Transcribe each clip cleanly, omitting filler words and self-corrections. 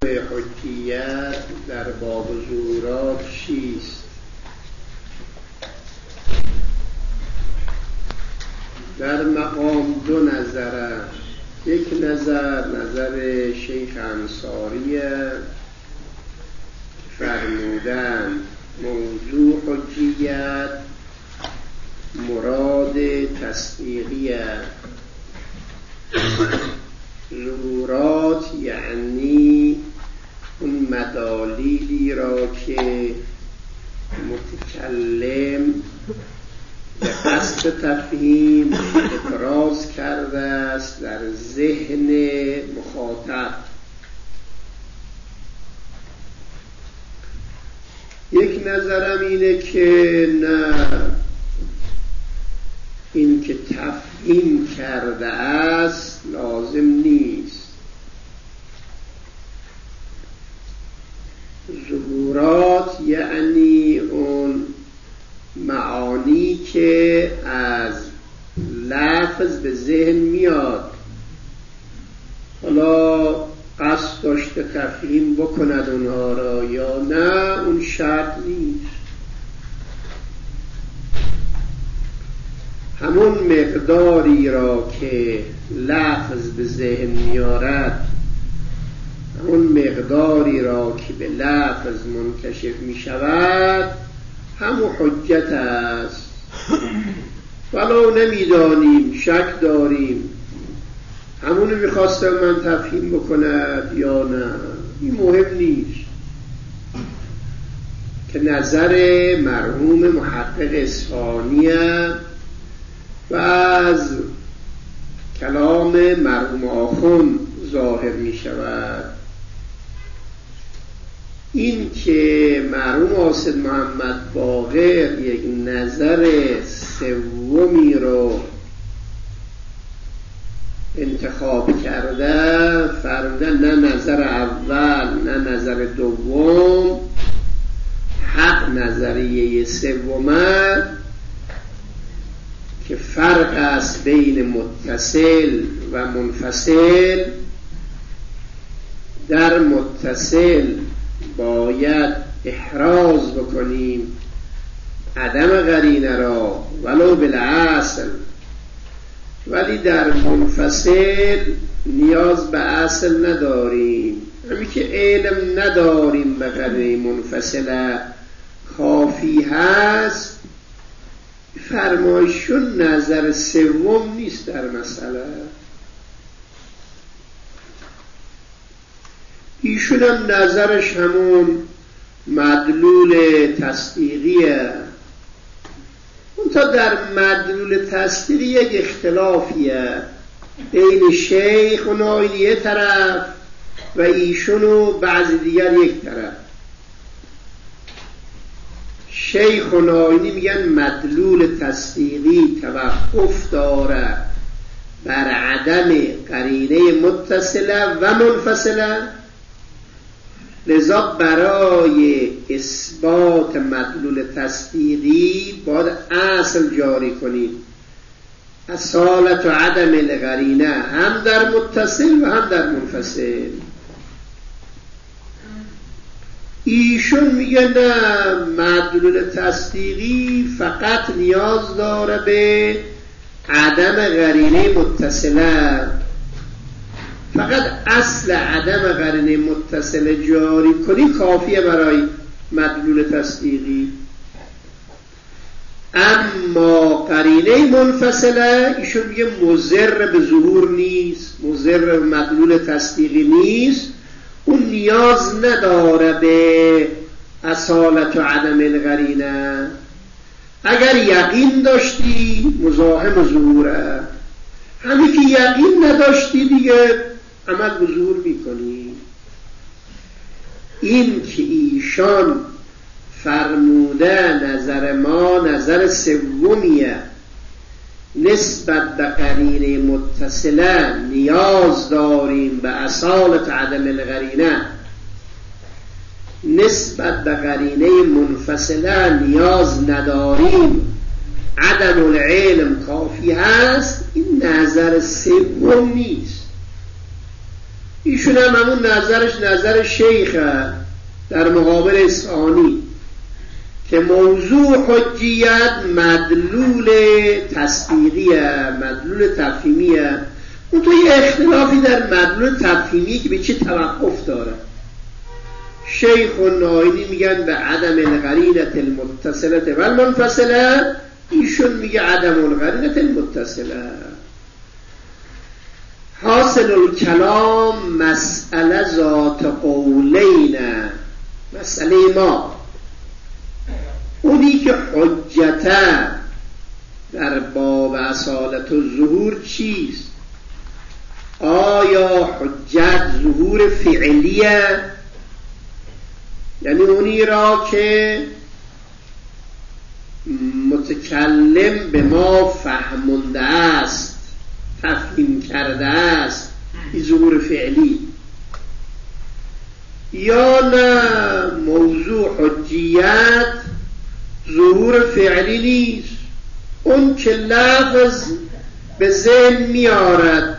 حجیت در باب ظهورات چیست؟ در مقام دو نظر، یک نظر شیخ انصاری فرمودن موضوع حجیت مراد تصدیقیه. ظهورات یعنی اون مدالیلی را که متکلم به قصد تفهیم ابراز کرده است در ذهن مخاطب. یک نظرم اینه که نه، این که تفهیم کرده است لازم نیست. ظهورات یعنی اون معانی که از لفظ به ذهن میاد، حالا قصد داشته تفهیم بکند اونها را یا نه، اون شرط نیست. همون مقداری را که لفظ به ذهن میارد، همون مقداری را که به لفظ منکشف می شود، همون حجت است. ولو نمیدانیم، شک داریم همونو میخواستم من تفهیم بکند یا نه، این مهم نیست. که نظر مرحوم محقق اصفهانی و از کلام مرحوم آخوند ظاهر می شود. این که مرحوم آصد محمد باقر یک نظر سومی رو انتخاب کرده، فرمودن نه نظر اول نه نظر دوم، حق نظریه سومه که فرق است بین متصل و منفصل. در متصل باید احراز بکنیم عدم قرینه را ولو بالاصل، ولی در منفصل نیاز به اصل نداریم. همین که علم نداریم به قرینه منفصله کافی هست. فرمایشون نظر سوم نیست در مسئله. ایشون هم نظرش همون مدلول تصدیقیه. اون تا در مدلول تصدیقی یک اختلافیه بین شیخ و ناینی یک طرف و ایشون و بعض دیگر یک طرف. شیخ و ناینی میگن مدلول تصدیقی توقف داره بر عدم قرینه متصله و منفصله، لذا برای اثبات مدلول تصدیقی باید اصل جاری کنیم. اصالت و عدم القرینه هم در متصل و هم در منفصل. ایشون میگه نه، مدلول تصدیقی فقط نیاز داره به عدم قرینه متصله. فقط اصل عدم قرینه متصله جاری کنی کافیه برای مدلول تصدیقی. اما قرینه منفصله ایشون میگه مضر به ظهور نیست، مضر به مدلول تصدیقی نیست. اون نیاز نداره به اصالت و عدم القرینه. اگر یقین داشتی مزاحم ظهوره، همین که یقین نداشتی دیگه عمل به ظهور میکنی. این که ایشان فرموده نظر ما نظر سومیه، نسبت به قرینه متصله نیاز داریم به اصالت عدم القرینه، نسبت به قرینه منفصله نیاز نداریم، عدم العلم کافی هست. این نظر سوم نیست. ایشون هم همون نظرش نظر شیخه در مقابل اصفهانی که موضوع حجیت مدلول تصدیقیه، مدلول تفهیمیه. اون تو یه اختلافی در مدلول تفهیمی که به چه توقف داره. شیخ و ناینی میگن به عدم القرینة المتصلة و المنفصله، ایشون میگه عدم القرینة المتصله. حاصل الکلام مسئله ذات قولین، مسئله ما اونی که حجته در باب اصالت و ظهور چیست؟ آیا حجت ظهور فعلیه، یعنی اونی را که متکلم به ما فهمونده است، تفهیم کرده است، این ظهور فعلی، یا نه موضوع حجیت ظهور فعلی نیست، اون که لفظ به ذهن میارد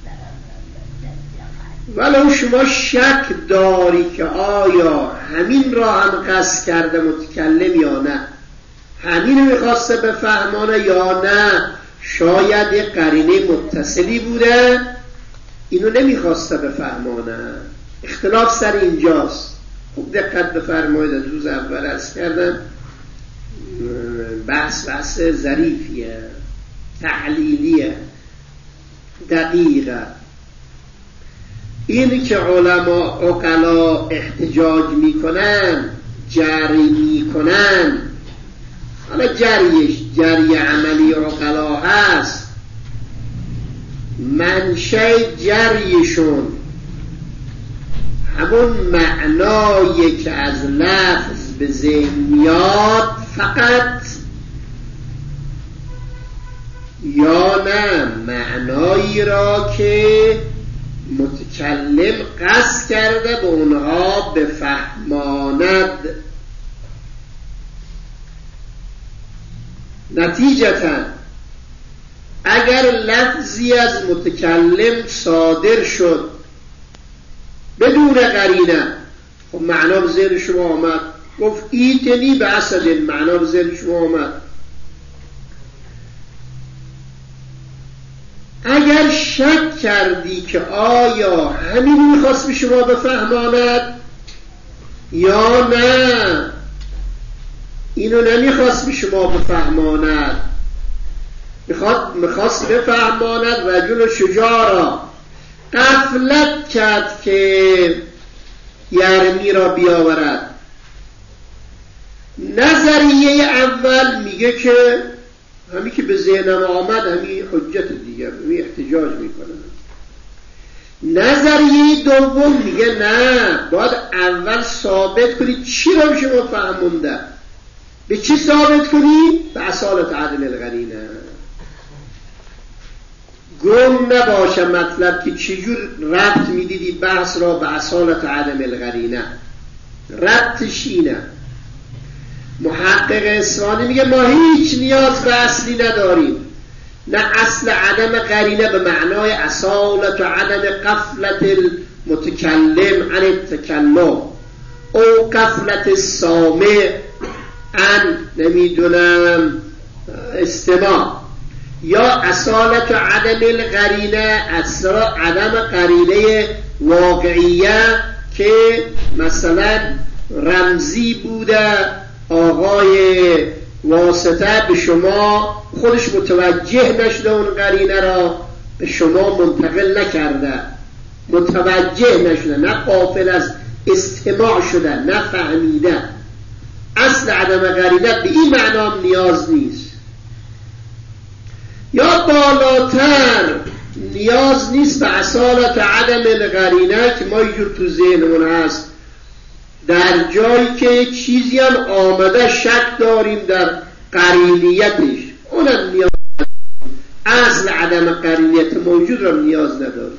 ولو شما شک داری که آیا همین را هم قصد کرده متکلم یا نه، همین رو میخواسته بفهمانه یا نه، شاید یک قرینه متصلی بوده اینو نمیخواسته بفهمانه. اختلاف سر اینجاست. خوب دقت بفرمایید، از روز اول عرض کردم بحث ظریفیه، تحلیلیه، دقیقه. اینی که عقلا احتجاج میکنن، جری میکنن، حالا جری عملی عقلا هست، منشأ جریشون همون معنایی که از لفظ به ذهن میاد فقط، یا نه معنایی را که متکلم قصد کرده به اونها بفهماند. نتیجتا اگر لفظی از متکلم صادر شد بدون قرینه، خب معنا به ذهن شما آمد، گفت ایتنی به اسد، معنا به ذهن شما آمد. اگر شک کردی که آیا همین میخواست به شما بفهماند یا نه اینو نمیخواست به شما بفهماند، میخواست بفهماند رجل شجاع را، غفلت کرد که یرمی را بیاورد. نظریه اول میگه که همین که به ذهنم آمد همین حجت دیگر، همین احتجاج میکنه. نظریه دوم میگه نه، باید اول ثابت کنی چی را به شما فهمونده. به چی ثابت کنی؟ به اصالت عدم القرینه. گم نباشه مطلب که چجور ربط میدیدی بحث را به اصالت عدم القرینه. ربطش اینه. محقق اصفهانی میگه ما هیچ نیاز به اصلی نداریم، نه اصل عدم قرینه به معنای اصالت و عدم غفلت المتکلم عن التکلم او غفلت سامع عن نمیدونم استماع، یا اصالت و عدم القرینه اصلا عدم قرینه واقعیه که مثلا رمزی بوده، آقای واسطه به شما خودش متوجه نشده اون قرینه را به شما منتقل نکرده، متوجه نشده، نه غافل از استماع شده، نه فهمیده. اصل عدم قرینه به این معنا هم نیاز نیست. یا بالاتر نیاز نیست به اصالت عدم القرینه که ما یجور تو ذهنمون هست، در جایی که چیزی هم آمده شک داریم در قرینیتش، اونم نیاز نداریم. اصل عدم قرینیت موجود را نیاز نداریم.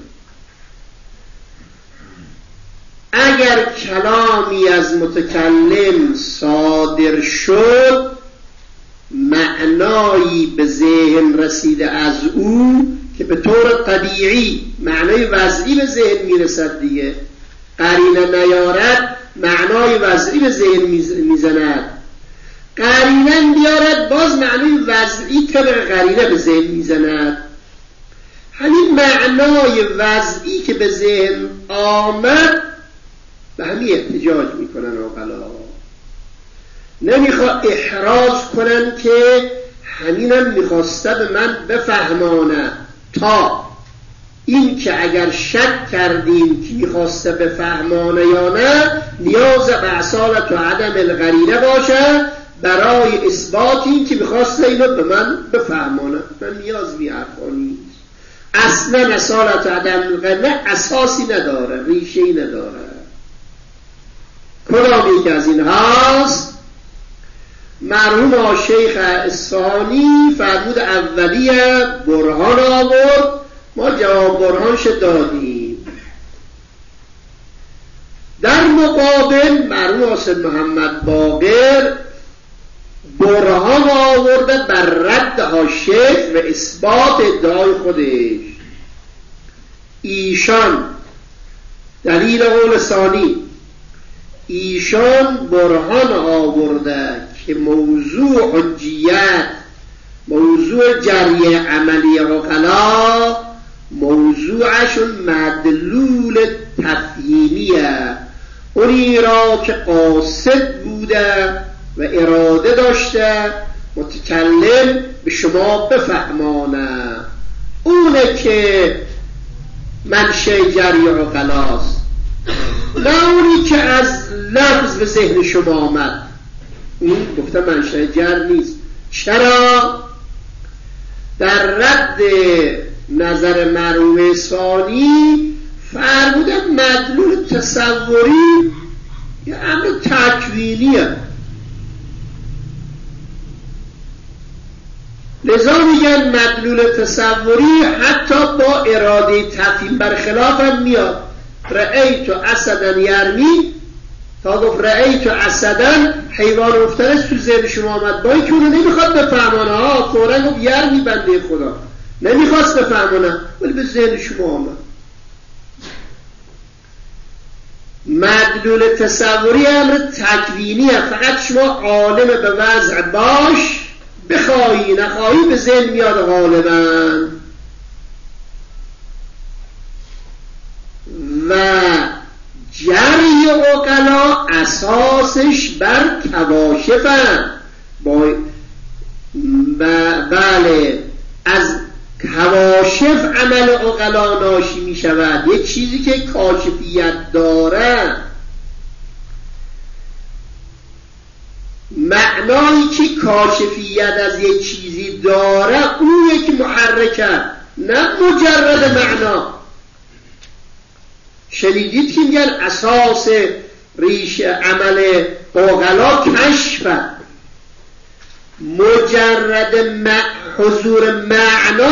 اگر کلامی از متکلم صادر شد، معنایی به ذهن رسیده از او که به طور طبیعی معنای وضعی به ذهن میرسد دیگه، قرینه نیارد معنای وضعی به ذهن میزند، قرینه بیارد باز معنای وضعی طبق قرینه به ذهن میزند. همین معنای وضعی که به ذهن آمد به همین احتجاج میکنن عقلا، نمیخواد احراج کنن که همینم میخواسته به من بفهمانه، تا این که اگر شک کردیم که میخواسته بفهمانه یا نه نیاز به اصالت و عدم القرینه باشه برای اثبات این که میخواسته اینو به من بفهمانه. من نیاز به حرفا نیست، اصلا اصالت و عدم القرینه اساسی نداره، ریشه‌ای نداره. کدام که از این هاست؟ مرحوم شیخ اصفهانی فرمود اولیه برهان آورد، ما جواب برهانش دادیم. در مقابل مرحوم حسین محمد باقر برهان آورده بر رد حاشیه و اثبات ادعای خودش. ایشان دلیل قول ثانی، ایشان برهان آورده که موضوع حجیت، موضوع جری عملی عقلا موضوعشون مدلول تفهیمیه، اونی را که قاصد بوده و اراده داشته متکلم به شما بفهمانه، اونه که منشأ جری عقلاست، نه اونی که از لفظ به ذهن شما آمد. این گفته منشأ جر نیست. چرا؟ در رد نظر مرحوم اصفهانی فرمودن مدلول تصوری یه امر تکوینیه، لذا میگن مدلول تصوری حتی با اراده تفهیم برخلاف هم میاد. رأیت اسدن یرمی تا گفت رأیت اسدن حیوان افترس تو ذهن شما آمد، با اینکه اونو نمیخواد بفهمانه ها، فوراً گفت یرمی بنده خدا، نمیخواست بفهمانه ولی به ذهن شما آمد. مدلول تصوری امر تکوینیه، فقط شما عالم به وضع باش، بخواهی نخواهی به ذهن میاد غالبا. و جری عقلا اساسش بر کواشفن، بله از کواشف عمل عقلا ناشی می شود. یک چیزی که کاشفیت داره، معنایی که کاشفیت از یک چیزی داره اون یک محرکه، نه مجرد معنا. شنیدید که میگن اساس ریش عمل عقلا کشفه، مجرد حضور معنا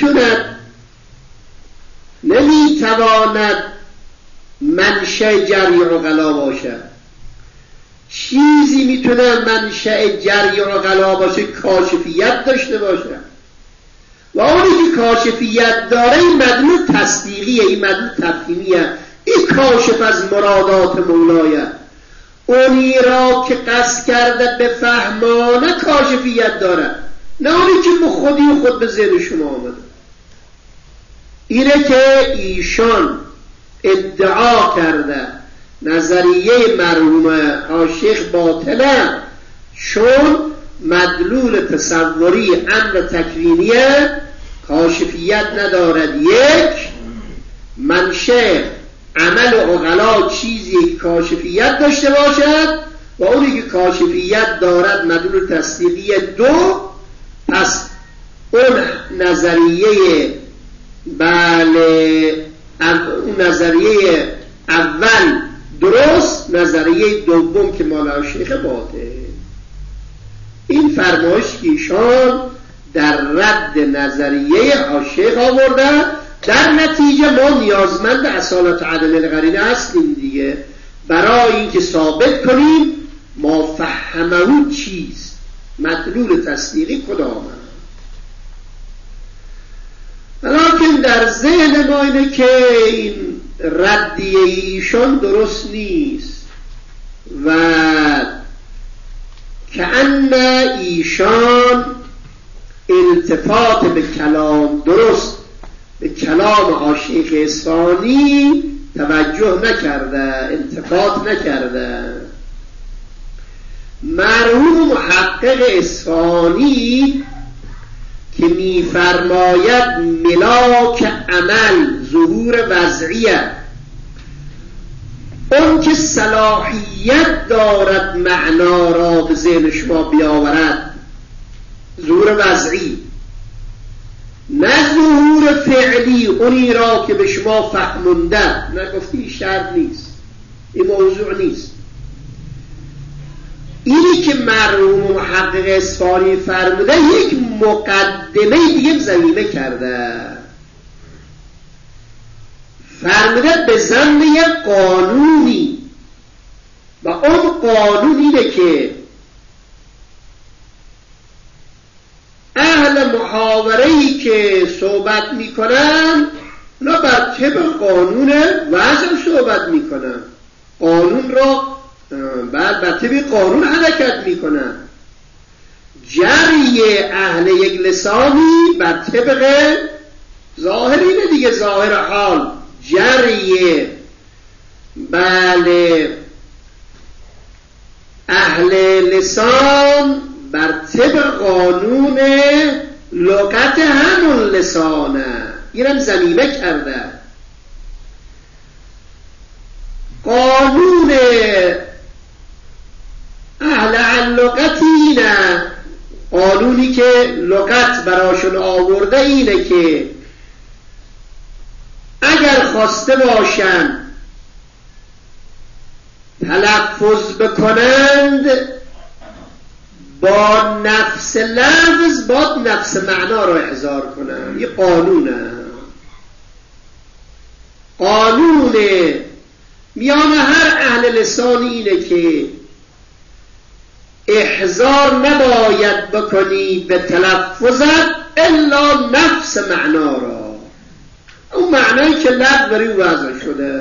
نمیتواند منشأ جری عقلا باشد. چیزی میتونه منشأ جری عقلا باشه کاشفیت داشته باشه، و اونی که کاشفیت داره این مدلول تصدیقیه، این مدلول تفهیمیه، این کاشف از مرادات مولایه. اونی را که قصد کرده به فهمانه کاشفیت داره، نه اونی که به خودی و خود به ذهن شما آمده. اینه که ایشان ادعا کرده نظریه مرحوم شیخ باطله، چون مدلول تصوری امر تکوینیه، کاشفیت ندارد. یک منشأ عمل عقلا چیزی کاشفیت داشته باشد و اونی که کاشفیت دارد مدلول تصدیقی. دو، پس اون نظریه اون نظریه اول درست، نظریه دوم که مال شیخ باطل. این فرمایش که ایشان در رد نظریه شیخ آورده، در نتیجه ما نیازمند اصالت عدم القرینه هستیم دیگه، برای اینکه ثابت کنیم ما فهمه چیست، مدلول تصدیقی کدامه. حالا در ذهن ما اینه که این ردیه ایشان درست نیست و کأن ایشان التفات به کلام درست به کلام عاشق اصفهانی توجه نکرده، التفات نکرده. مرحوم محقق اصفهانی که می‌فرماید ملاک عمل ظهور وضعیه، اون که صلاحیت دارد معنا را به ذهن شما بیاورد، ظهور وضعی، نه ظهور فعلی، اونی را که به شما فهمونده. نگفتی شرط نیست، این موضوع نیست. اینی که مرحوم محقق اصفهانی فرموده یک مقدمه دیگه ضمیمه کرده، فرموده به ضمن یک قانونی و اون قانون اینه که اهل محاوره‌ای که صحبت میکنن اونا بر طبق قانون وضع صحبت میکنن، قانون را بر طبق قانون حرکت میکنن. جری اهل یک لسانی بر طبق ظاهر اینه دیگه، ظاهر حال جری بله اهل لسان بر طبق قانون لغت همون لسانه. اینم ضمیمه کرده. قانون اهل لغت اینه، قانونی که لغت براشون آورده اینه که اگر خواسته باشن تلفظ بکنند با نفس لفظ باید نفس معنا را احضار کنند. یه قانونه، قانون میان هر اهل لسان اینه که احضار نباید بکنی به تلفظت الا نفس معنا را، اون معنایی که لفظ بری وضع شده.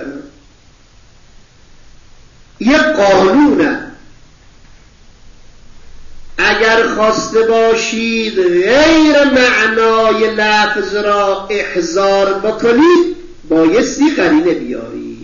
یه قانونه. اگر خواسته باشید غیر معنای لفظ را احضار بکنید بایستی قرینه بیارید.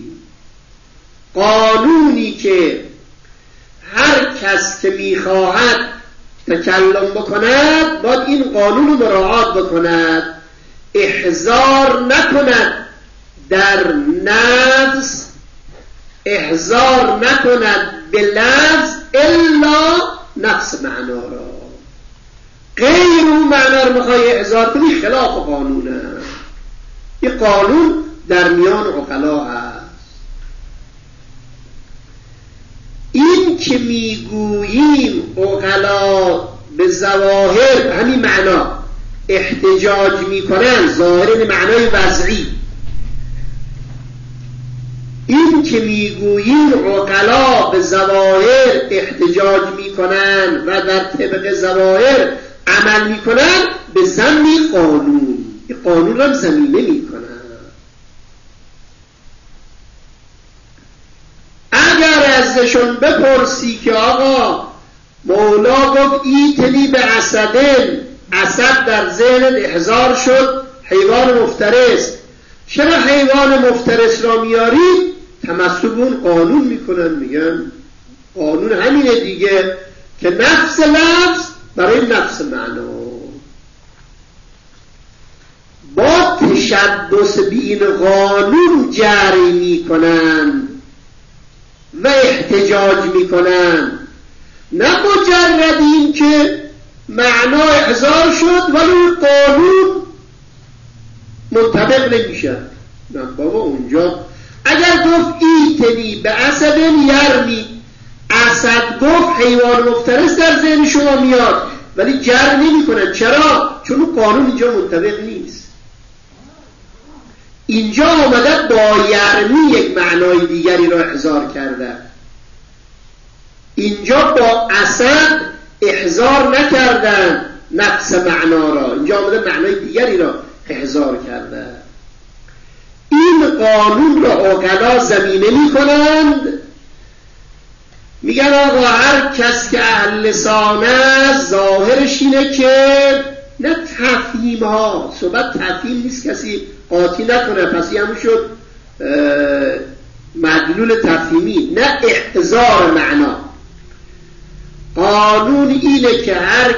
قانونی که هر کس که میخواهد تکلم بکند باید این قانون رو مراعات بکند، احضار نکند در نفس، احضار نکند به لفظ الا نفس معنا را. غیر اون معنا رو میخوای احضار کنی خلاف قانونه. یه قانون در میان عقلا هست. این که میگوییم عقلا به ظواهر همین معنا احتجاج میکنن، ظاهر معنای وضعی، این که میگوییم عقلا به ظواهر احتجاج میکنن و در طبق ظواهر عمل میکنن به ضمن قانون، این قانون را ضمیمه میکنن. اگر ازشون بپرسی که آقا مولا گفت ایتنی به اسدن، اسد در ذهن احضار شد حیوان مفترس، چرا حیوان مفترس را میاری؟ تمسک اون قانون میکنن، میگن قانون همینه دیگه که نفس لفظ برای نفس معنا. با تشبث به این قانون جری میکنن و احتجاج میکنن، نه مجرد این که معنا احضار شد ولی قانون منطبق نمیشه. نه بابا، اونجا اگر گفت ایتنی به اسد یرمی، اسد گفت حیوان مفترس در ذهن شما میاد ولی جر نمی کنن. چرا؟ چون قانون اینجا منطبق نیست. اینجا آمده با یرمی یک معنای دیگری را احضار کرده، اینجا با اسد احضار نکردن نفس معنا را، اینجا آمده معنای دیگری را احضار کرده. این قانون را عقلا زمینه میکنند، میگن آقا هر کس که اهل لسان است ظاهرش اینه که نه تفهیم ها، صحبت تفهیم نیست، کسی قاطی نکنه پس همون شد مدلول تفهیمی، نه احضار معنا. قانون اینه که هر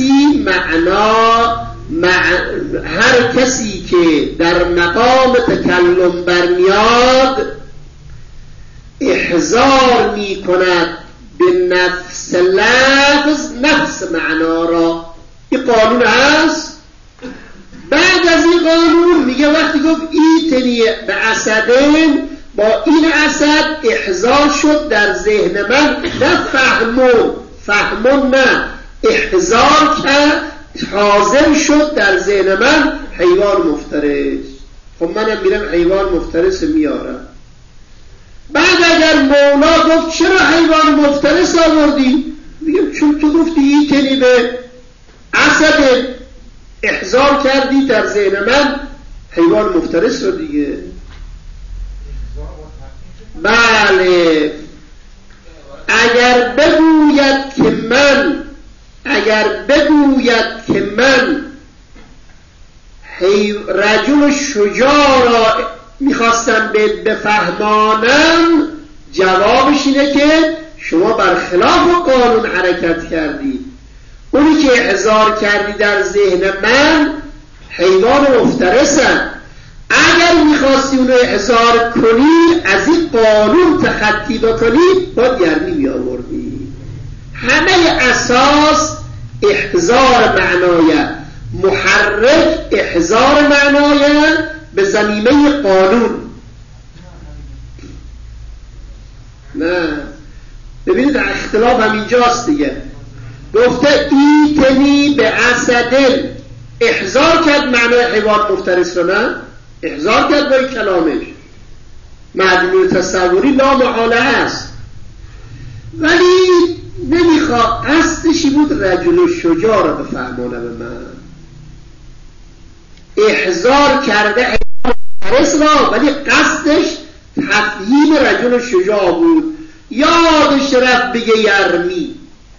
کسی که در مقام تکلم برمیاد احضار می کند به نفس لفظ نفس معنا را. این قانون هست. بعد از این قانون میگه وقتی گفت ایتنی به اسدن، با این اسد احضار شد در ذهن من، نه فهمون نه، احضار کرد حاضر شد در ذهن من حیوان مفترس. خب منم میرم حیوان مفترس میارم. بعد اگر مولا گفت چرا حیوان مفترس آوردی؟ میگم چون تو گفتی ایتنی به اسد، احضار کردی در ذهن من حیوان مفترس رو دیگه. بله، اگر بگوید که من رجل شجاع را میخواستم بفهمانم، جوابش اینه که شما برخلاف قانون حرکت کردید. اونی که احضار کردی در ذهن من حیوان مفترسن. اگر میخواستی اونو احضار کنی، از این قانون تخطی بکنی، باید گرمی میآوردی. همه اساس احضار معنایه، محرک احضار معنایه به زمینه قانون. نه ببینید اختلاف همینجاست دیگه. گفته ایتنی به اسدل، احضار کرد معنای حیوان مفترس رو، نه احضار کرد با این کلامش، مدلول تصوری لا محاله است، ولی نمیخواد. قصدشی بود رجل شجاع را بفهمانه به من. احضار کرده حیوان مفترس را، ولی قصدش تفهیم رجل شجاع بود. یادش رفت بگه یرمی.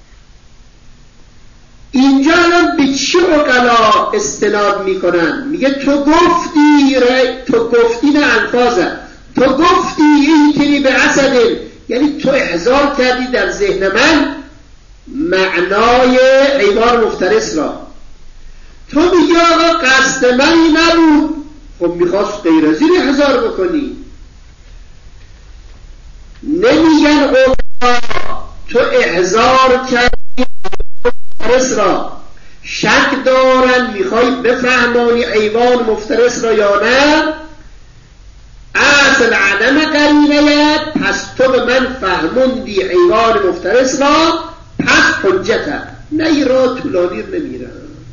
اینجا الان به چه عقلا استناد میکنن؟ میگه تو گفتی نه الفاظه، تو گفتی ایتنی به اسد، یعنی تو احضار کردی در ذهن من معنای حیوان مفترس را. تو میگی آقا قصد من این نبود. خب میخواست غیر از این احضار بکنی. نمیگن عقلا تو احضار کردی مفترس را، شک دارن میخوای بفهمانی حیوان مفترس را یا نه. اصل عدم قرینه، پس تو به من فهموندی حیوان مفترس را، پس حجته. نه ای را طولانی نمیرن.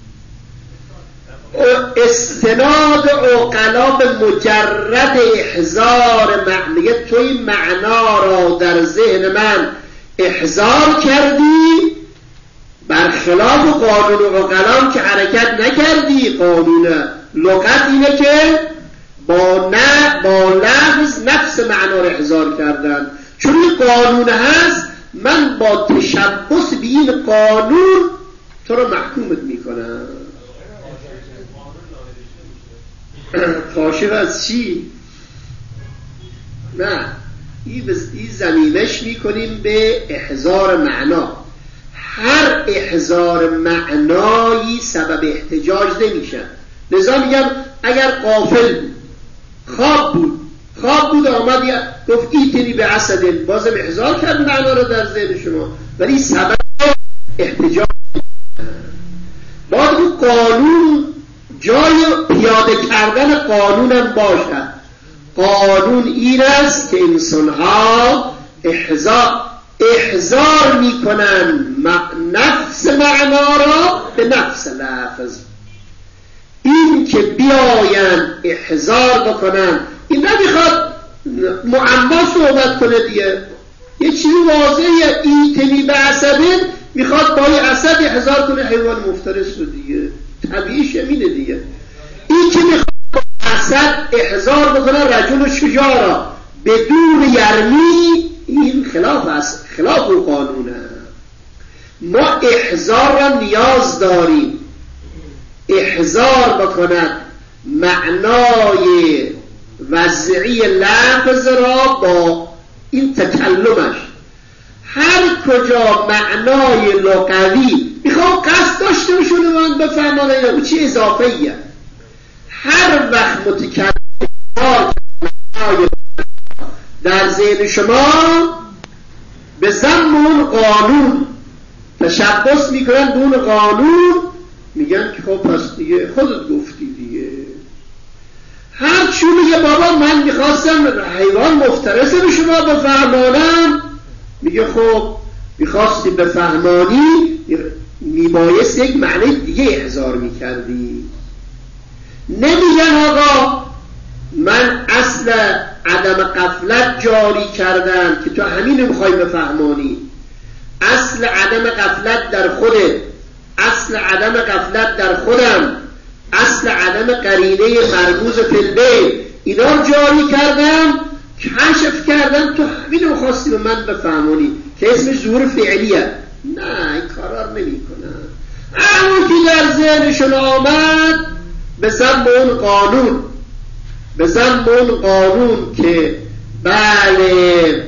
استناد عقلا به مجرد احضار معنی، تو این معنا را در ذهن من احضار کردی، برخلاف قانون عقلا که حرکت نکردی. قانون لغت اینه که با لفظ نفس معنا را احضار کردن. چون این قانون هست، من با تشبث به این قانون تو رو محکومت میکنم. کاشف از چی؟ نه، این زمینش میکنیم به احضار معنا. هر احضار معنایی سبب احتجاج نمیشه. لذا میگم اگر غافل بود، خواب بود آمد گفت ایتنی به اسد، بازم احضار کرد معنا رو در ذهن شما، ولی سبب احتجاج باید اون قانون جای پیاده کردن قانونم باشد. قانون این است که انسانها احضار میکنن نفس معنا را به نفس لفظ. این که بیاین احضار بکنن، این نمیخواد معما صحبت کنه دیگه. یه چیزی واضحه، ایتنی به اسدن، میخواد با این اسد احضار کنه حیوان مفترس رو دیگه. طبیعیش همینه دیگه. این که میخواد اسد احضار بکنه رجل شجاع بدون یرمی، این خلاف است، خلاف اون قانونه. ما احضار را نیاز داریم، احضار بکند معنای وضعی لفظ را با این تکلمش. هر کجا معنای لغوی میخوام قصد داشته باشونه من بفهمانه او چی اضافه ایه. هر وقت متکلم معنای در ذهن شما به ضمن اون قانون تشبث میکنن، دون قانون میگن که خب پس دیگه خودت گفتی دیگه. هر چون میگه بابا من میخواستم حیوان مفترسه به شما بفهمانم، میگه خب میخواستی بفهمانی میبایست یک معنی دیگه احضار میکردی. نمیگن آقا من اصل عدم غفلت جاری کردم که تو همین میخوای بفهمانی، اصل عدم غفلت در خودت، اصل عدم غفلت در خودم، اصل عدم قرینه مرموز فی البیت، اینا رو جاری کردم، کشف کردم تو همین رو خواستی به من بفهمونی که اسمش ظهور فعلیه. نه این کارا نمی کنن. اما که در ذهنشون آمد به ذنب اون قانون، به ذنب اون قانون که بله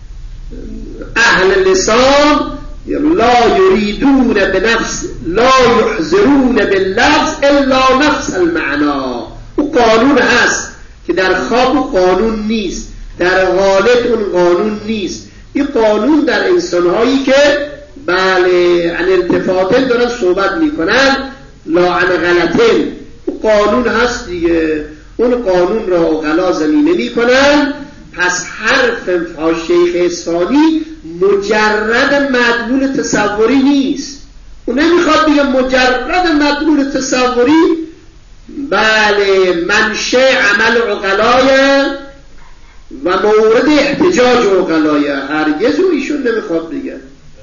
اهل لسان لا یریدون به نفس، لا یحضرون باللفظ الا نفس المعنا. او قانون هست که در خواب او قانون نیست، در غالب اون قانون نیست. این قانون در انسانهایی که بله عن التفاتن دارن صحبت میکنن، لا عن غلطن، او قانون هست دیگه. اون قانون را اغلا زمینه میکنن. پس حرف شیخ اصفهانی مجرد مدلول تصوری نیست. اون نمیخواد بگه مجرد مدلول تصوری بله منشأ عمل عقلای و مورد احتجاج عقلای، هرگز او ایشون نمیخواد بگه.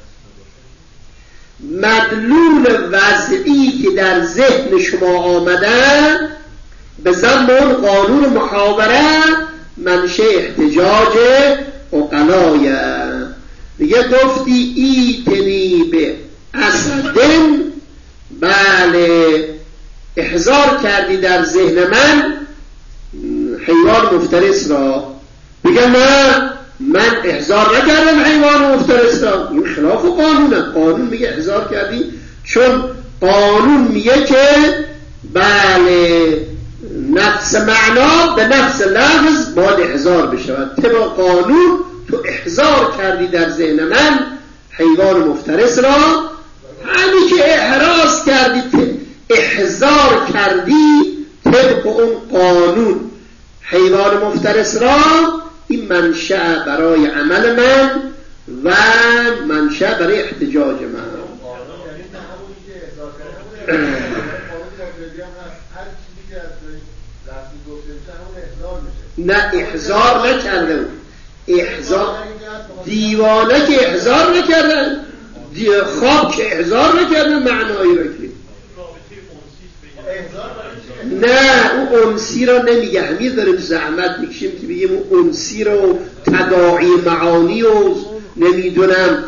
مدلول وضعی که در ذهن شما آمدن به ضمن اون قانون محاوره منشأ احتجاج عقلای. دیگه گفتی ایتنی به اسدن، بله احضار کردی در ذهن من حیوان مفترس را. بگه نه من احضار نکردم حیوان مفترس را، این خلاف قانونه. قانون میگه احضار کردی، چون قانون میگه که بله نفس معنا به نفس لفظ باید احضار بشود. طبق قانون تو احضار کردی در ذهن من حیوان مفترس را، همین که احراز کردی احضار کردی طبق اون قانون حیوان مفترس را، این منشأ برای عمل من و منشأ برای احتجاج من. نه احضار نکردن، احضار دیوانه که احضار نکردن، خواب که احضار نکردن معنایی را که نه اون انسی را نمیگه. همین داریم زحمت میکشیم که بگیم اون انسی را تداعی معانی و نمیدونم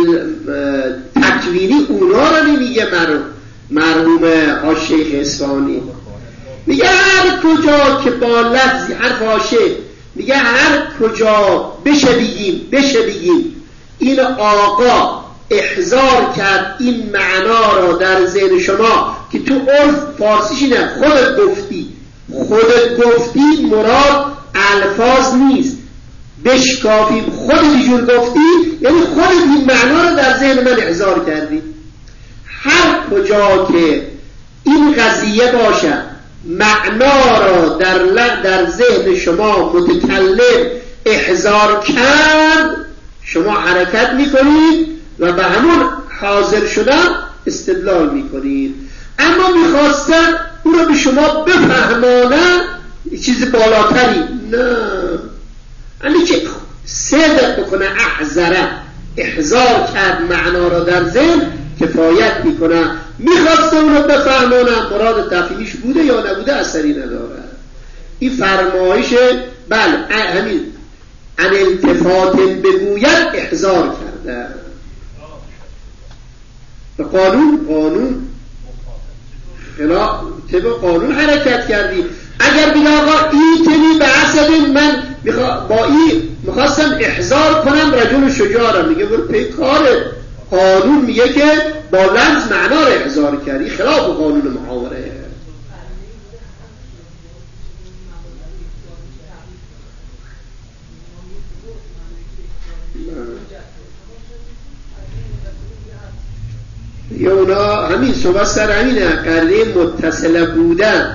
تکوینی اونا را نمیگه. مرحوم شیخ اصفهانی میگه هر کجا که با لفظی حرف حاشیه میگه هر کجا بشه بگیم این آقا احضار کرد این معنا را در ذهن شما که تو عرف فارسیش اینه خودت گفتی مراد الفاظ نیست، بشکافی خودت جور گفتی یعنی خودت این معنا را در ذهن من احضار کردی. هر کجا که این قضیه باشه معنا را در ذهن شما متکلم احضار کرد، شما حرکت میکنید و به همون حاضر شدن استدلال میکنید. اما میخواستن او را به شما بفهمانن چیز بالاتری، نه یعنی که صدق بکنه احضره احضار کرد معنا را در ذهن کفایت میکنه. میخواسته اون رو بفهمانن مراد تفهیمیش بوده یا نبوده اثری نداره. این فرمایش بله همین ان التفات بگوید احضار کرده به قانون طبق قانون حرکت کردی. اگر بگه آقا ای تنی به حسد من با ای میخواستم احضار کنم رجل شجاع را، میگه برو پی کاره. قانون میگه که با لفظ معنا را احضار کردی، خلاف قانون محاوره. یا اونا همین صحبت سر همینه، قرینه متصله بودن.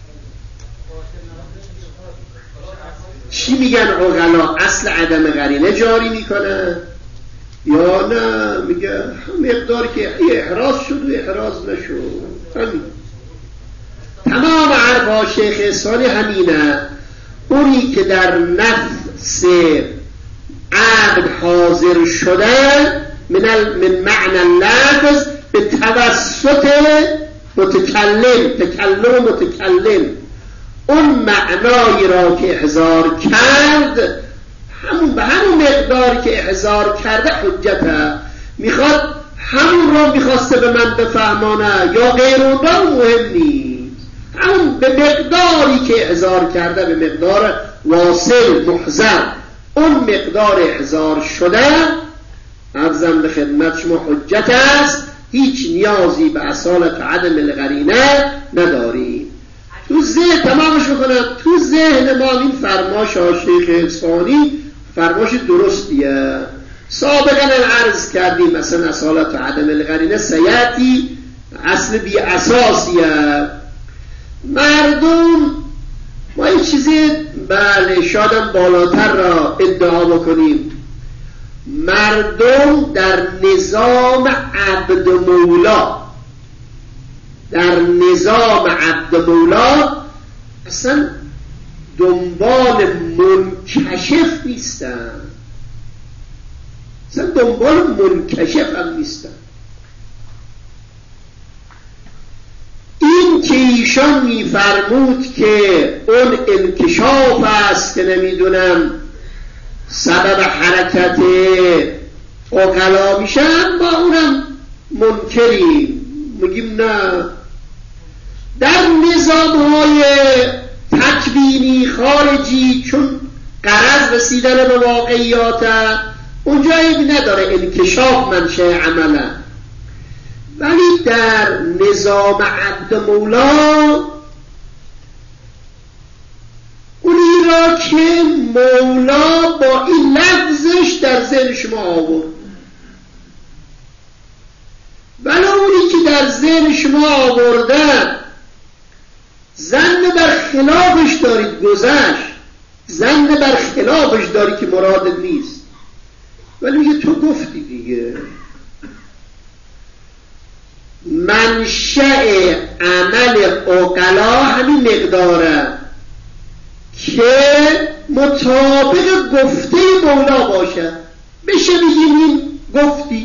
چی میگن عقلا؟ اصل عدم قرینه جاری میکنن یا نه میگه مقداری که احراز شد و احراز نشد. همین تمام حرفا شیخ احسانی همینه. اونی که در نفس عقل حاضر شده من معنی اللفظ به توسط متکلم اون معنایی را که احضار کرد به همون مقداری که احضار کرده حجته. میخواد همون را میخواسته به من بفهمانه یا غیر اون را مهم نیست، همون به مقداری که احضار کرده، به مقدار واصل محضر اون مقدار احضار شده عرضم به خدمت شما حجت است. هیچ نیازی به اصالت عدم القرینه نداریم. تو ذهن تمامش بکنم، تو ذهن ما این فرماش شیخ اصفهانی فرماش درستیه. سابقا عرض کردیم مثلا اصالت عدم القرینه سیاتی اصل بی اساسیه. مردم ما این چیزی بله شادم بالاتر را ادعا بکنیم، مردم در نظام عبد مولا اصلا دنبال منکشف نیستن، اصلا دنبال منکشف هم نیستن. این که ایشان میفرمود که اون انکشاف است که نمیدونم سبب حرکت عقلا میشن، ما اونم منکریم، میگیم نه. در نظام‌های تکوینی خارجی چون غرض رسیدن به واقعیات اونجا عیبی نداره، انکشاف منشأ عمله. ولی در نظام عبد مولا اونی را که مولا با این لفظش در ذهن شما آورد، ولی اونی که در ذهن شما آوردن زن بر خلافش دارید، گذشت زن بر خلافش داری که مراد نیست، ولی میگه تو گفتی دیگه. منشأ عمل عقلا همین مقداره که مطابق گفته مولا باشه، بشه بگیم این گفتی.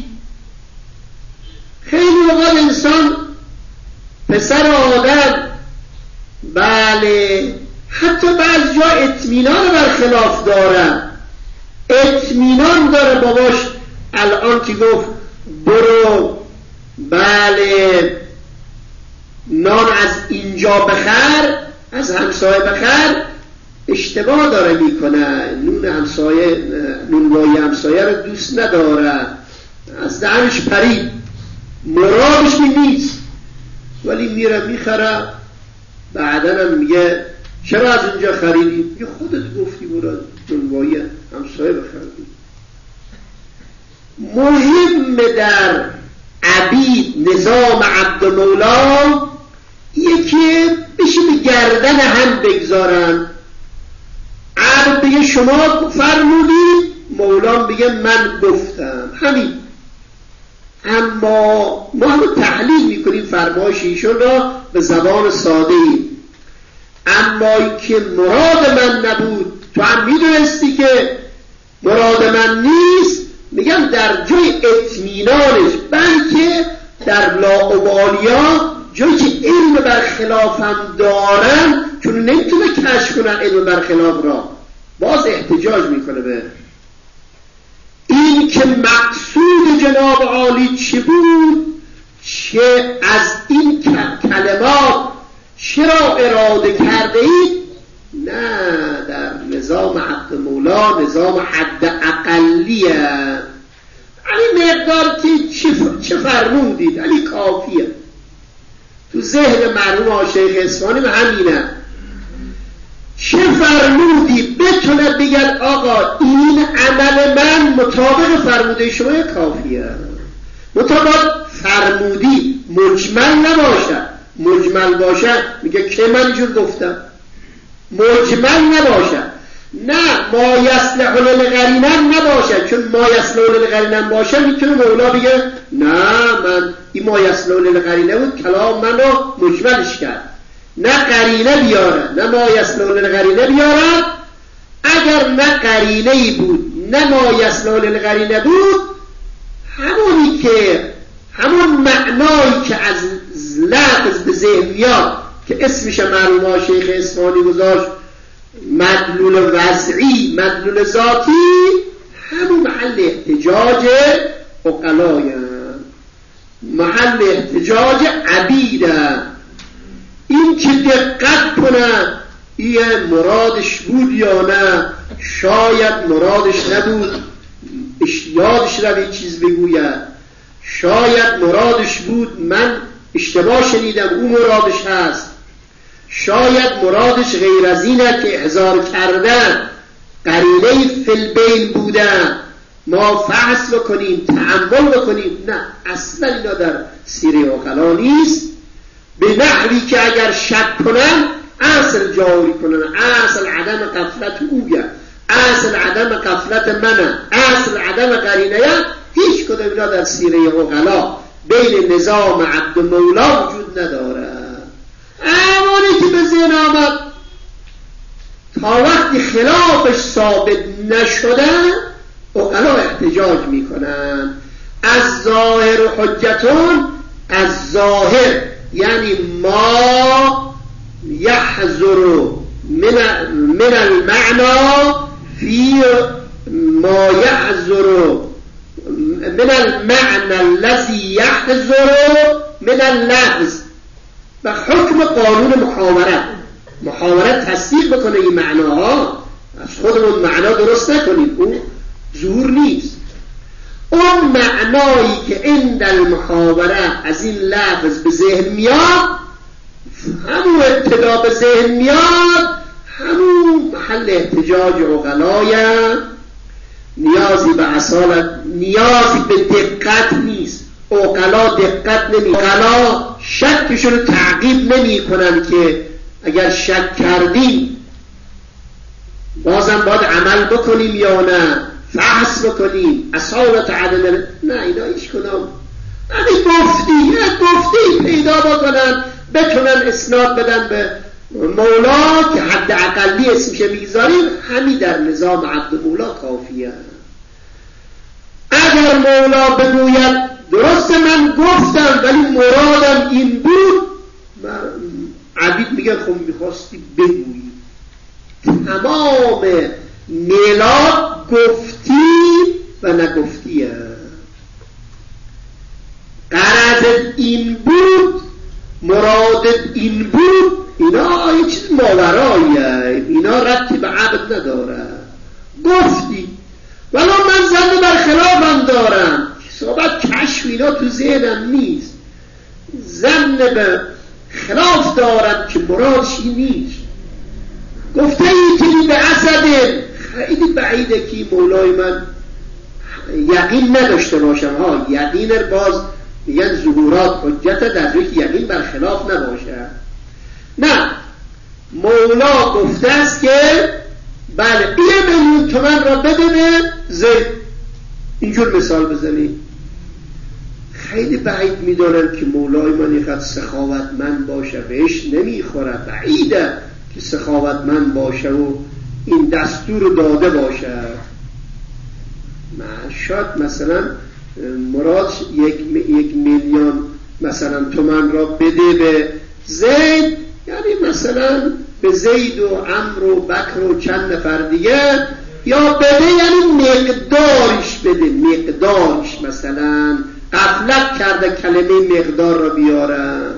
خیلی وقت انسان پسر آدم بله حتی بعض جا اطمینان برخلاف دارن، اطمینان داره باباش الان که گفت برو بله نان از اینجا بخر، از همسایه بخر، اشتباه داره میکنه، نونوای همسایه رو دوست نداره، از دهنش پرید، مرادش نیست، ولی میره میخره. بعدن هم میگه چرا از اونجا خریدی؟ میگه خودت گفتی برو نونوای همسایه بخردی. مهم در عبید نظام عبد مولا یکی بشه به گردن هم بگذارن. عبد بگه شما فرمودید، مولا بگه من گفتم، همین. اما ما هم تحلیل میکنیم فرمایش ایشون را به زبان ساده ای. اما که مراد من نبود، تو هم میدونستی که مراد من نیست، میگم در جای اطمینانش، بلکه در لاابالیا جایی که علم برخلافم دارن چون نمیتونه کشف کنن علم برخلاف را، باز احتجاج میکنه به این که مقصود جناب عالی چی بود، چه از این کلمات چرا اراده کرده اید؟ نه، در نظام عبد مولا نظام حد اقلیه، همین مقدار که چه فرمودید علی کافیه. تو ذهن مرحوم شیخ اصفهانی به همینه، چه فرمودید بتونه بگن آقا این عمل من مطابق فرموده شما کافیه. مطابق فرمودی مجمل نباشد، مجمل باشد میگه که من اینجور گفتم، مجمل نباشد. نه ما یصلح للقرینه نباشد، چون ما یصلح للقرینه باشه میتونه مولا بگه نه من این ما یصلح للقرینه بود کلام منو مجملش کرد، نه قرینه بیارن، نه ما یصلح للقرینه بیارن. اگر نه قرینه ای بود نه ما یصلح للقرینه بود، همونی که همون معنایی که از لفظ به ذهن میاد که اسمش مرحوم شیخ اصفهانی گذاشت مدلول وضعی مدلول ذاتی، همون محل احتجاج عقلایند، محل احتجاج عبیدند. این که دقت کنن این مرادش بود یا نه، شاید مرادش نبود یادش رو یه چیز بگوید، شاید مرادش بود من اشتباه شنیدم اون مرادش هست، شاید مرادش غیر از اینه که احضار کردن قرینه فی البین بودن، ما فحص بکنیم تأمل بکنیم. نه، اصلا اینا در سیره عقلا نیست، به نحوی که اگر شک کنن اصل جاری کنن، اصل عدم غفلت اویه، اصل عدم غفلت منه، اصل عدم قرینه، هیچ کدوم اینا در سیره عقلا بین نظام عبد مولا وجود نداره. امانی که به ذهن آمد تا وقتی خلافش ثابت نشده عقلا احتجاج میکنن. از ظاهر و حجتون، از ظاهر یعنی ما یحضر من المعنى فی ما یحضر من المعنى الذي يحضر من اللفظ، و حکم قانون محاورت تصدیق بکنه این معناها، از خودمون معنا درست نکنید، اون ظهور نیست. اون معنایی که عند المحاوره از این لفظ به ذهن میاد، همون ابتدا به ذهن میاد، همون محل احتجاج عقلایم. نیازی به اصالت، نیازی به دقت نیست. عقلا دقت عقلا شکشون رو تعقیب نمی کنن که اگر شک کردیم بازم باید عمل بکنیم یا نه، فحص بکنیم اصالت عدم، نه اینا هیچ کدام. همین گفتی پیدا بکنن بتونن اسناد بدن به مولا که حد اقلی اسمش میگذاریم، همین در نظام عبد مولا کافیه. اگر مولا بگوید درسته من گفتم ولی مرادم این بود، عبید میگه خب میخواستی بگویی، تمام میلاد گفتی و نگفتیه، غرضت این بود مرادت این بود، اینا یه چیز ماوراییه، اینا ربطی به عبد نداره. گفتی ولی من زن بر خلافم دارم، صحبت کشف اینا تو ذهنم نیست، زن به خلاف دارم که مرادش این نیست. گفته ایتونی به اسد، خیلی بعیده که مولای من یقین نداشته باشم ها، یقین باز میگن ظهورات حجت در جایی که یقین بر خلاف نباشه. نه، مولا گفته است که بله 1 میلیون تومن را بده به زید، اینجور مثال بزنید. خیلی بعید میدانم که مولای من یقدر سخاوتمند باشه، بهش نمیخوره، بعیده که سخاوتمند باشه و این دستور داده باشه. شاید مثلا مراد 1 میلیون مثلا تومن را بده به زید، یعنی مثلا به زید و عمرو و بکر و چند نفر دیگه، یا بده یعنی مقدارش بده، مقدارش. مثلا غفلت کرده کلمه مقدار را بیارن.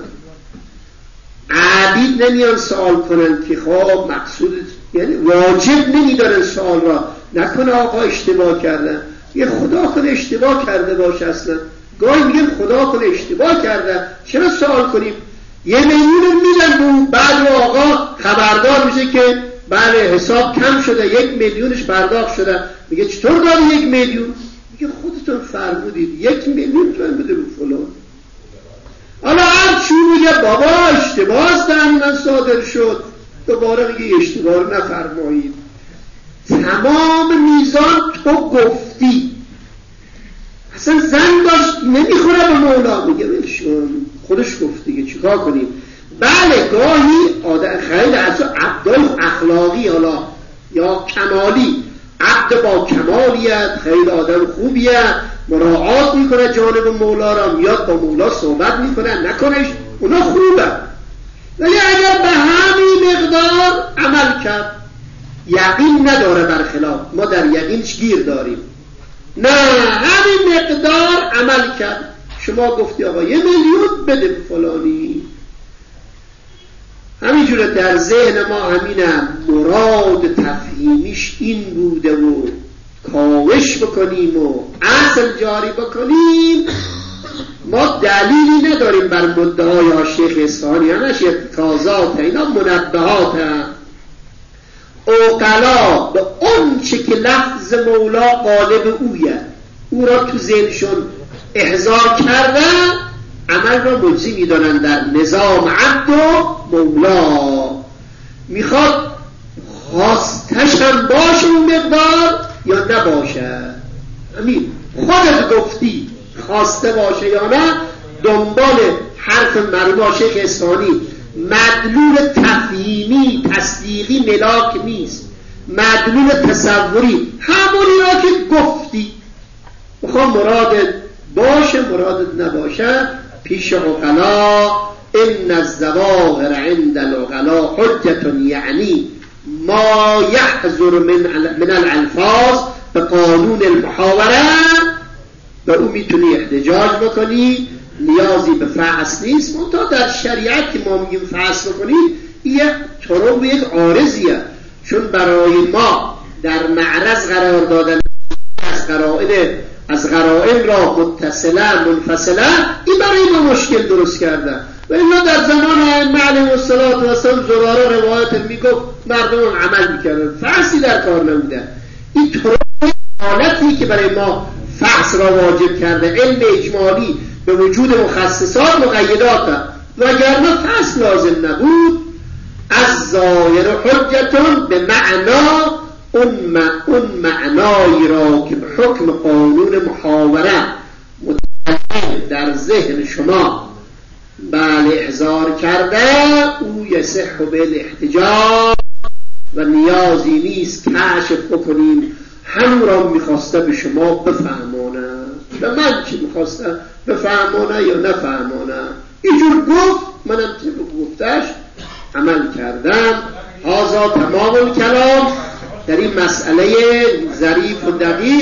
عبید نمیان سوال کنن که خب مقصود، یعنی واجب نمیدارن سوال را، نکنه آقا اشتباه کردن، یه خدا کنه اشتباه کرده باشه. اصلا گاهی میگن خدا کنه اشتباه کرده، چرا سوال کنیم؟ 1 میلیون میدن بود، بعد آقا خبردار میشه که بله حساب کم شده، 1 میلیونش پرداخت شده. میگه چطور داری 1 میلیون؟ میگه خودتون فرمودید 1 میلیون تومن بده رو فلان. حالا هر چی میگه بابا اشتباه است من صادر شد، دوباره میگه اشتباه رو نفرمایید. تمام میزان تو گفتی. اصلا زن داشت نمیخوره به مولا، میگه خودش گفت دیگه چیکار کنیم؟ بله گاهی خیلی از عبدال اخلاقی حالا یا کمالی، عبد با کمالیت خیلی آدم خوبیه، مراعات میکنه جانب مولا را، میاد با مولا صحبت میکنه، نکنش اونا خوبه. ولی اگر به همین مقدار عمل کرد، یقین نداره، برخلاف ما در یقینش گیر داریم، نه همین مقدار عمل کرد. شما گفتی آقا 1 میلیون بده به فلانی، همینجوره در ذهن ما همینه، مراد تفهیمیش این بوده و کاوش بکنیم و اصل جاری بکنیم. ما دلیلی نداریم بر مدعای ها شیخ اصفهانی، همش ارتکازات، اینا منبهات هم. عقلا به اون چه که لفظ مولا غالب اویه، او را تو ذهنشون احضار کردن، عمل را مجزی میدانن در نظام عبد و مولا. میخواد خواستش هم باشه اون مقدار یا نباشه. امین خودت گفتی خواسته باشه یا نه، دنبال حرف مرحوم شیخ اصفهانی مدلول تفهیمی تصدیقی ملاک نیست، مدلول تصوری همونی را که گفتی. میخوام مرادت باشه مرادت نباشه. پیش عقلا ان الظواهر عند العقلا حجة، یعنی ما یحضر من الالفاظ به قانون المحاوره، به او میتونی احتجاج بکنی، نیازی به فحص نیست. منتها در شریعت که ما میگیم فحص بکنید، یه طرق یک عارضیه، چون برای ما در معرض قرار دادن از قرائن را متصله منفصله، این برای ما مشکل درست کرده. و اینا در زمان ائمه علیهم السلام زراره روایت میگفت مردم عمل میکردن، فحصی در کار نبوده. این طرق حالتی که برای ما فحص را واجب کرده، علم اجمالی به وجود مخصصات مقیدات، وگرنه فحص لازم نبود. از ظاهر حجتون به معنا اون معنایی را که به حکم قانون محاوره متعلق در ذهن شما بله احضار کرده، او یصح بالاحتجاج و نیازی نیست کشف بکنیم همون را میخواسته به شما بفهمانه، به من چی میخواسته بفهمانه یا نفهمانه، اینجور گفت منم طبق گفتش عمل کردم. هذا تمام الکلام در این مسئله ظریف و دقیق.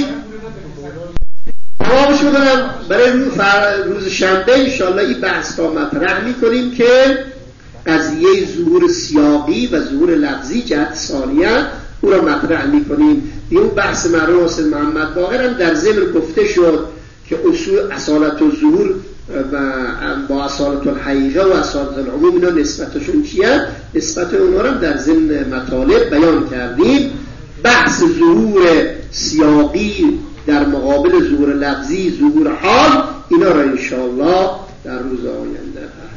تمامش میکنم برای روز شنبه انشاءالله این بحث را مطرح میکنیم که قضیه ظهور سیاقی و ظهور لفظی جهت ثانیه او را مطرح میکنیم. این بحث مرحوم حسین محمد باقر هم در ضمن گفته شد که اصول اصالت الظهور و با اصالت الحقیقه و اصالت العموم اینا نسبتشون چیه، نسبت اونا رو در ضمن مطالب بیان کردیم. بحث ظهور سیاقی در مقابل ظهور لفظی، ظهور حال، اینا را انشاءالله در روز آینده